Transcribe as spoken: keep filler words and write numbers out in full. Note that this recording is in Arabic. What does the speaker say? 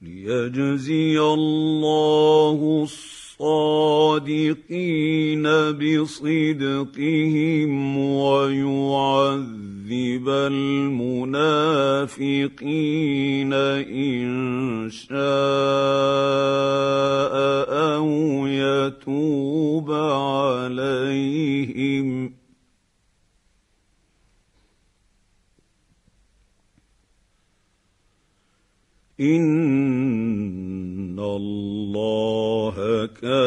ليجزي الله الصادقين بصدقهم ويعذب المنافقين إن شاء أو يتوب عليهم إن الله كان